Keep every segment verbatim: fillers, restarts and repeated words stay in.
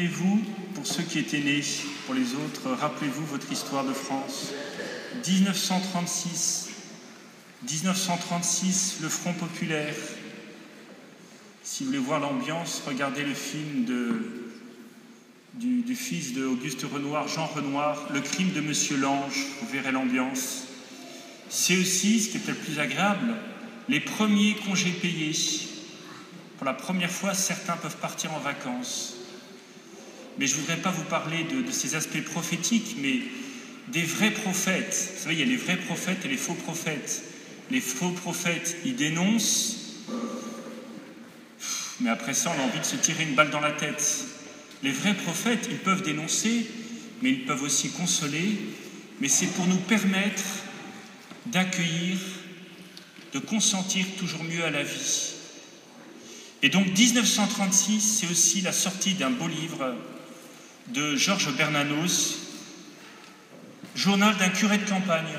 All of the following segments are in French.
Souvenez-vous, pour ceux qui étaient nés, pour les autres, rappelez-vous votre histoire de France. mille neuf cent trente-six, mille neuf cent trente-six, le Front populaire. Si vous voulez voir l'ambiance, regardez le film de, du, du fils d'Auguste Renoir, Jean Renoir, Le crime de Monsieur Lange, vous verrez l'ambiance. C'est aussi, ce qui est peut-être le plus agréable, les premiers congés payés. Pour la première fois, certains peuvent partir en vacances. Mais je ne voudrais pas vous parler de, de ces aspects prophétiques, mais des vrais prophètes. Vous savez, il y a les vrais prophètes et les faux prophètes. Les faux prophètes, ils dénoncent, mais après ça, on a envie de se tirer une balle dans la tête. Les vrais prophètes, ils peuvent dénoncer, mais ils peuvent aussi consoler, mais c'est pour nous permettre d'accueillir, de consentir toujours mieux à la vie. Et donc, mille neuf cent trente-six, c'est aussi la sortie d'un beau livre de Georges Bernanos, Journal d'un curé de campagne,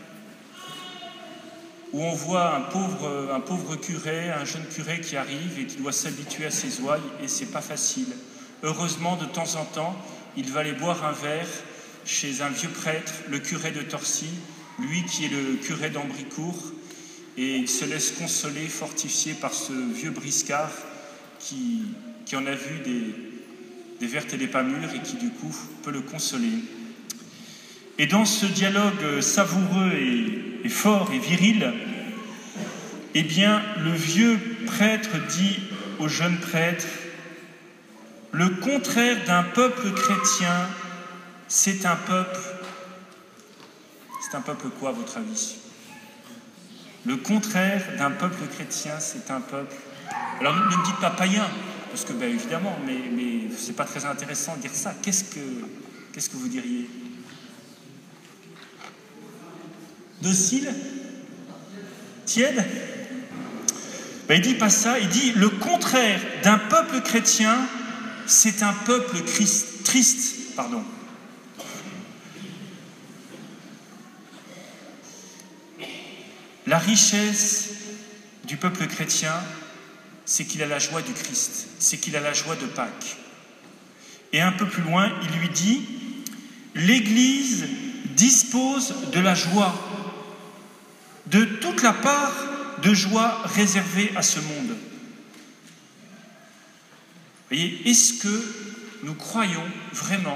où on voit un pauvre, un pauvre curé, un jeune curé qui arrive et qui doit s'habituer à ses ouailles, et c'est pas facile. Heureusement, de temps en temps, il va aller boire un verre chez un vieux prêtre, le curé de Torcy, lui qui est le curé d'Ambricourt, et il se laisse consoler, fortifier par ce vieux briscard qui, qui en a vu des, des vertes et des pas mûres et qui du coup peut le consoler. Et dans ce dialogue savoureux et, et fort et viril, eh bien, le vieux prêtre dit au jeune prêtre: le contraire d'un peuple chrétien, c'est un peuple... C'est un peuple quoi, à votre avis ? Le contraire d'un peuple chrétien, c'est un peuple... Alors, ne me dites pas païen, parce que, ben, évidemment, mais, mais c'est pas très intéressant de dire ça. Qu'est-ce que, qu'est-ce que vous diriez ? Docile ? Tiède ? Ben, il dit pas ça, il dit le contraire d'un peuple chrétien, c'est un peuple Christ, triste, pardon. La richesse du peuple chrétien, c'est qu'il a la joie du Christ, c'est qu'il a la joie de Pâques. Et un peu plus loin, il lui dit, l'Église dispose de la joie, de toute la part de joie réservée à ce monde. Vous voyez, est-ce que nous croyons vraiment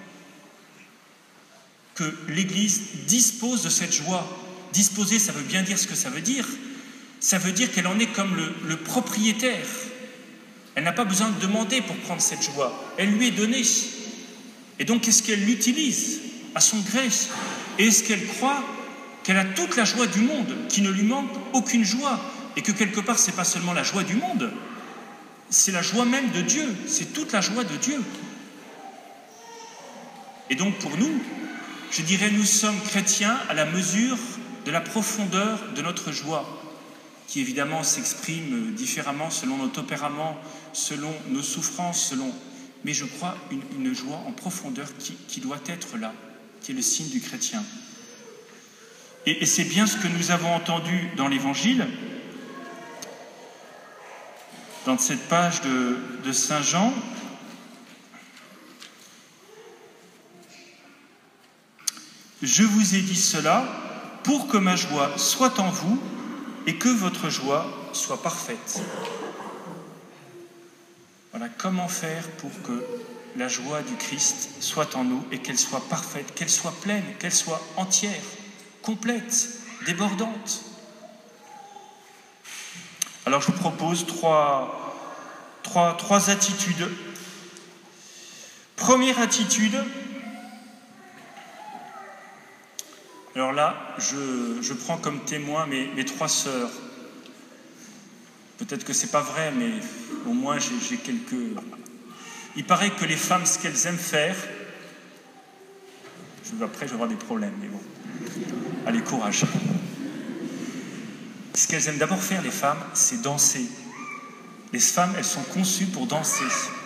que l'Église dispose de cette joie ? Disposer, ça veut bien dire ce que ça veut dire. Ça veut dire qu'elle en est comme le, le propriétaire. Elle n'a pas besoin de demander pour prendre cette joie. Elle lui est donnée. Et donc, est-ce qu'elle l'utilise à son gré ? Et est-ce qu'elle croit qu'elle a toute la joie du monde, qu'il ne lui manque aucune joie, et que quelque part, ce n'est pas seulement la joie du monde, c'est la joie même de Dieu, c'est toute la joie de Dieu. Et donc, pour nous, je dirais, nous sommes chrétiens à la mesure de la profondeur de notre joie, qui évidemment s'exprime différemment selon nos tempéraments, selon nos souffrances, selon... mais je crois une, une joie en profondeur qui, qui doit être là, qui est le signe du chrétien. Et, et c'est bien ce que nous avons entendu dans l'Évangile, dans cette page de, de Saint Jean. Je vous ai dit cela pour que ma joie soit en vous et que votre joie soit parfaite. Voilà, comment faire pour que la joie du Christ soit en nous et qu'elle soit parfaite, qu'elle soit pleine, qu'elle soit entière, complète, débordante. Alors je vous propose trois, trois, trois attitudes. Première attitude, alors là, je, je prends comme témoin mes, mes trois sœurs. Peut-être que c'est pas vrai, mais au moins j'ai, j'ai quelques... Il paraît que les femmes, ce qu'elles aiment faire... Je, après, je vais avoir des problèmes, mais bon. Allez, courage. Ce qu'elles aiment d'abord faire, les femmes, c'est danser. Les femmes, elles sont conçues pour danser.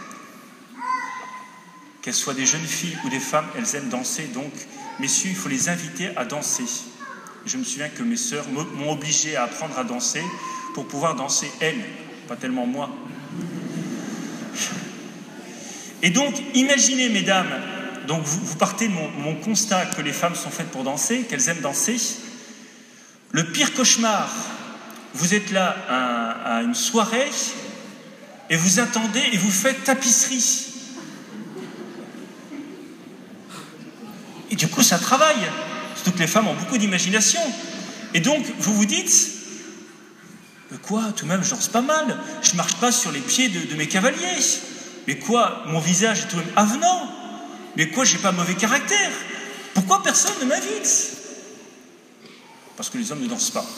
Qu'elles soient des jeunes filles ou des femmes, elles aiment danser, donc... Messieurs, il faut les inviter à danser. Je me souviens que mes sœurs m'ont obligé à apprendre à danser pour pouvoir danser elles, pas tellement moi. Et donc, imaginez, mesdames, donc vous, vous partez de mon, mon constat que les femmes sont faites pour danser, qu'elles aiment danser. Le pire cauchemar, vous êtes là à, à une soirée et vous attendez et vous faites tapisserie. Et du coup, ça travaille. Surtout que les femmes ont beaucoup d'imagination. Et donc, vous vous dites, mais quoi, tout de même, je danse pas mal. Je ne marche pas sur les pieds de, de mes cavaliers. Mais quoi, mon visage est tout de même avenant. Mais quoi, j'ai pas mauvais caractère. Pourquoi personne ne m'invite? Parce que les hommes ne dansent pas.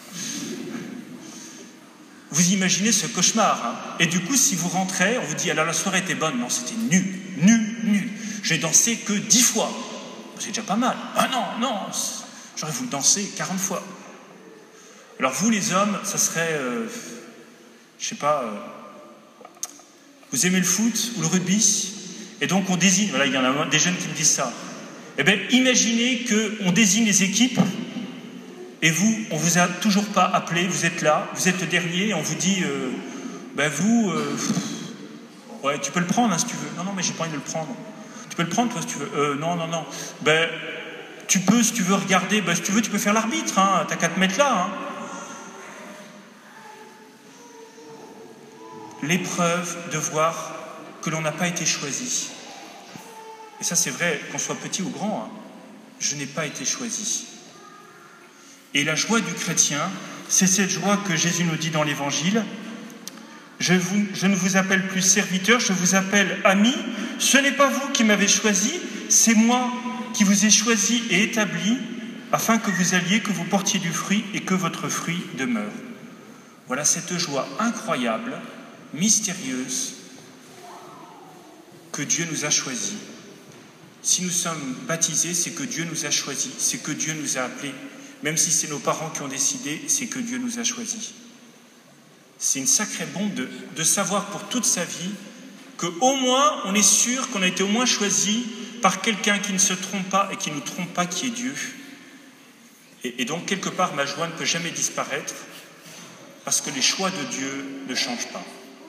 Vous imaginez ce cauchemar, hein? Et du coup, si vous rentrez, on vous dit, alors la soirée était bonne. Non, c'était nul, nul, nul. J'ai dansé que dix fois. C'est déjà pas mal. Ah non, non, j'aurais voulu danser quarante fois. Alors vous, les hommes, ça serait, euh, je sais pas, euh, vous aimez le foot ou le rugby, et donc on désigne, voilà, il y en a des jeunes qui me disent ça. Eh bien, imaginez qu'on désigne les équipes, et vous, on ne vous a toujours pas appelé, vous êtes là, vous êtes le dernier, et on vous dit, euh, ben vous, euh, ouais, tu peux le prendre hein, si tu veux. Non, non, mais j'ai pas envie de le prendre. Tu peux le prendre, toi, si tu veux. Euh, non, non, non. Ben, tu peux, si tu veux, regarder. Ben, si tu veux, tu peux faire l'arbitre. Hein. T'as qu'à te mettre là. Hein. L'épreuve de voir que l'on n'a pas été choisi. Et ça, c'est vrai, qu'on soit petit ou grand. Hein. Je n'ai pas été choisi. Et la joie du chrétien, c'est cette joie que Jésus nous dit dans l'Évangile. Je, vous, je ne vous appelle plus serviteur, je vous appelle ami. Ce n'est pas vous qui m'avez choisi, c'est moi qui vous ai choisi et établi afin que vous alliez, que vous portiez du fruit et que votre fruit demeure. Voilà cette joie incroyable, mystérieuse, que Dieu nous a choisis. Si nous sommes baptisés, c'est que Dieu nous a choisis, c'est que Dieu nous a appelés. Même si c'est nos parents qui ont décidé, c'est que Dieu nous a choisis. C'est une sacrée bombe de, de savoir pour toute sa vie qu'au moins, on est sûr qu'on a été au moins choisi par quelqu'un qui ne se trompe pas et qui ne nous trompe pas, qui est Dieu. Et, et donc, quelque part, ma joie ne peut jamais disparaître parce que les choix de Dieu ne changent pas.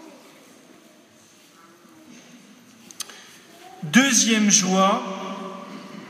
Deuxième joie,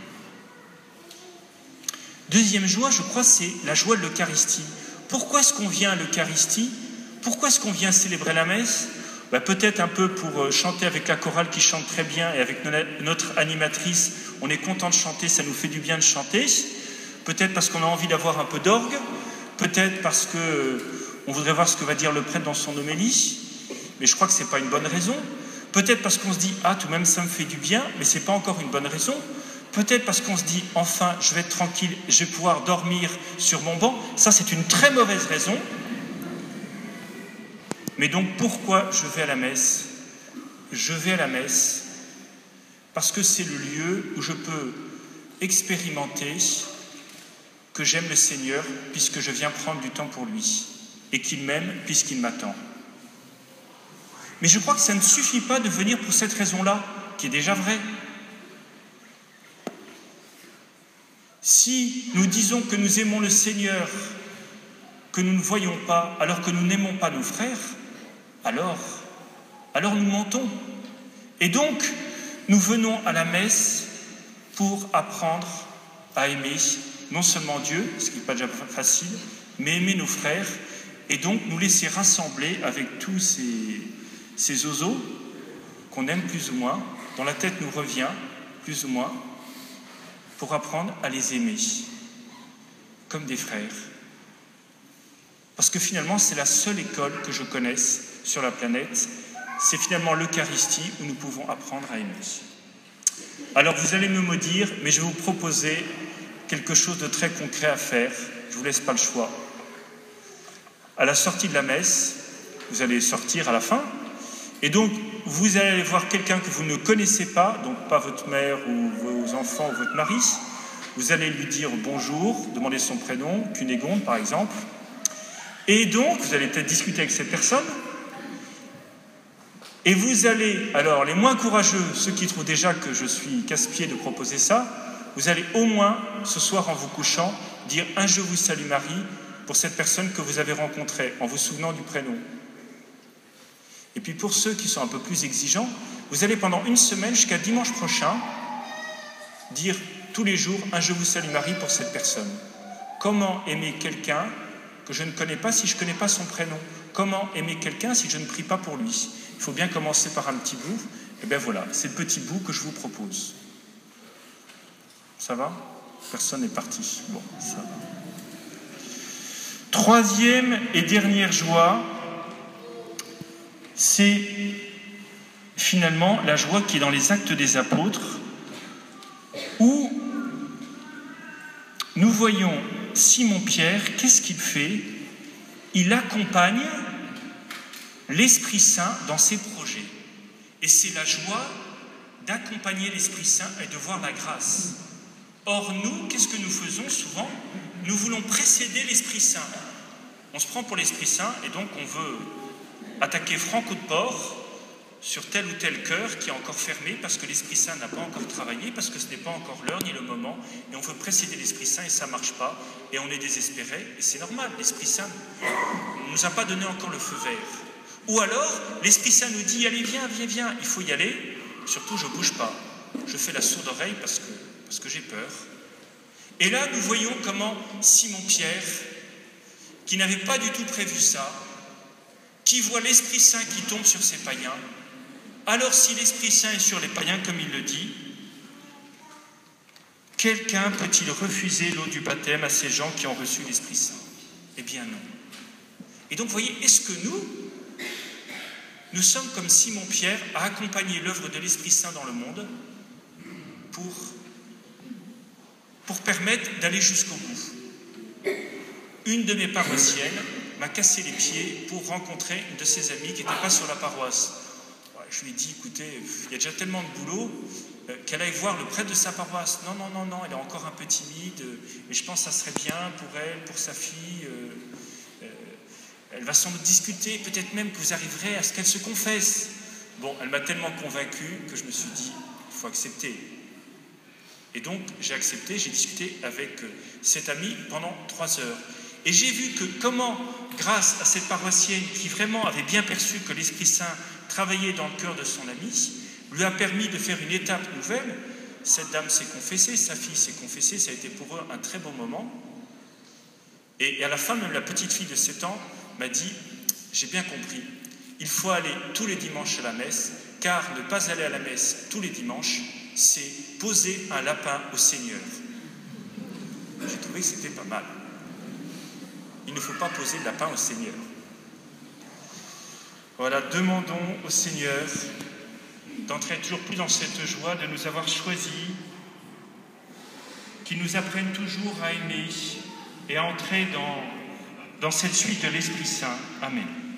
deuxième joie, je crois, c'est la joie de l'Eucharistie. Pourquoi est-ce qu'on vient à l'Eucharistie ? Pourquoi est-ce qu'on vient célébrer la messe ? Ben, peut-être un peu pour chanter avec la chorale qui chante très bien et avec notre animatrice, on est content de chanter, ça nous fait du bien de chanter. Peut-être parce qu'on a envie d'avoir un peu d'orgue. Peut-être parce qu'on voudrait voir ce que va dire le prêtre dans son homélie. Mais je crois que ce n'est pas une bonne raison. Peut-être parce qu'on se dit « Ah, tout de même, ça me fait du bien », mais ce n'est pas encore une bonne raison. Peut-être parce qu'on se dit « Enfin, je vais être tranquille, je vais pouvoir dormir sur mon banc ». Ça, c'est une très mauvaise raison. Mais donc, pourquoi je vais à la messe ? Je vais à la messe parce que c'est le lieu où je peux expérimenter que j'aime le Seigneur puisque je viens prendre du temps pour lui et qu'il m'aime puisqu'il m'attend. Mais je crois que ça ne suffit pas de venir pour cette raison-là, qui est déjà vraie. Si nous disons que nous aimons le Seigneur, que nous ne voyons pas, alors que nous n'aimons pas nos frères, alors, alors nous mentons. Et donc, nous venons à la messe pour apprendre à aimer non seulement Dieu, ce qui n'est pas déjà facile, mais aimer nos frères, et donc nous laisser rassembler avec tous ces, ces oiseaux qu'on aime plus ou moins, dont la tête nous revient plus ou moins, pour apprendre à les aimer comme des frères. Parce que finalement, c'est la seule école que je connaisse sur la planète, c'est finalement l'Eucharistie où nous pouvons apprendre à aimer. Alors vous allez me maudire, mais je vais vous proposer quelque chose de très concret à faire, je ne vous laisse pas le choix. À la sortie de la messe, vous allez sortir à la fin, et donc vous allez aller voir quelqu'un que vous ne connaissez pas, donc pas votre mère ou vos enfants ou votre mari, vous allez lui dire bonjour, demander son prénom, Cunégonde par exemple, et donc vous allez peut-être discuter avec cette personne, et vous allez, alors les moins courageux, ceux qui trouvent déjà que je suis casse-pied de proposer ça, vous allez au moins, ce soir en vous couchant, dire un « Je vous salue Marie » pour cette personne que vous avez rencontrée, en vous souvenant du prénom. Et puis pour ceux qui sont un peu plus exigeants, Vous allez pendant une semaine, jusqu'à dimanche prochain, dire tous les jours un « Je vous salue Marie » pour cette personne. Comment aimer quelqu'un que je ne connais pas si je ne connais pas son prénom? Comment aimer quelqu'un si je ne prie pas pour lui? Il faut bien commencer par un petit bout. Et bien voilà, c'est le petit bout que je vous propose. Ça va? Personne n'est parti. Bon, ça va. Troisième et dernière joie, c'est finalement la joie qui est dans les Actes des Apôtres, où nous voyons Simon-Pierre, qu'est-ce qu'il fait? Il accompagne l'Esprit Saint dans ses projets. Et c'est la joie d'accompagner l'Esprit Saint et de voir la grâce. Or, nous, qu'est-ce que nous faisons souvent? Nous voulons précéder l'Esprit Saint. On se prend pour l'Esprit Saint et donc on veut attaquer franc coup de porc sur tel ou tel cœur qui est encore fermé parce que l'Esprit Saint n'a pas encore travaillé, parce que ce n'est pas encore l'heure ni le moment, et on veut précéder l'Esprit Saint et ça ne marche pas, et on est désespéré, et c'est normal, l'Esprit Saint ne nous a pas donné encore le feu vert. Ou alors, l'Esprit Saint nous dit, allez, viens, viens, viens, il faut y aller, surtout je ne bouge pas, je fais la sourde oreille parce que, parce que j'ai peur. Et là, nous voyons comment Simon-Pierre, qui n'avait pas du tout prévu ça, qui voit l'Esprit Saint qui tombe sur ces païens. Alors si l'Esprit Saint est sur les païens, comme il le dit, quelqu'un peut-il refuser l'eau du baptême à ces gens qui ont reçu l'Esprit Saint? Eh bien non. Et donc, vous voyez, est-ce que nous, nous sommes comme Simon-Pierre à accompagner l'œuvre de l'Esprit Saint dans le monde pour, pour permettre d'aller jusqu'au bout? Une de mes paroissiennes m'a cassé les pieds pour rencontrer une de ses amies qui n'était pas sur la paroisse. Je lui ai dit, écoutez, il y a déjà tellement de boulot euh, qu'elle aille voir le prêtre de sa paroisse. Non, non, non, non, elle est encore un peu timide, euh, mais je pense que ça serait bien pour elle, pour sa fille. Euh, euh, elle va sans doute discuter, peut-être même que vous arriverez à ce qu'elle se confesse. Bon, elle m'a tellement convaincu que je me suis dit, il faut accepter. Et donc, j'ai accepté, j'ai discuté avec euh, cette amie pendant trois heures. Et j'ai vu que comment, grâce à cette paroissienne qui vraiment avait bien perçu que l'Esprit Saint travaillait dans le cœur de son ami, lui a permis de faire une étape nouvelle. Cette dame s'est confessée, sa fille s'est confessée, ça a été pour eux un très beau moment. Et à la fin, même la petite fille de sept ans m'a dit, j'ai bien compris, il faut aller tous les dimanches à la messe, car ne pas aller à la messe tous les dimanches, c'est poser un lapin au Seigneur. J'ai trouvé que c'était pas mal. Il ne faut pas poser le lapin au Seigneur. Voilà, demandons au Seigneur d'entrer toujours plus dans cette joie, de nous avoir choisis, qu'il nous apprenne toujours à aimer et à entrer dans, dans cette suite de l'Esprit Saint. Amen.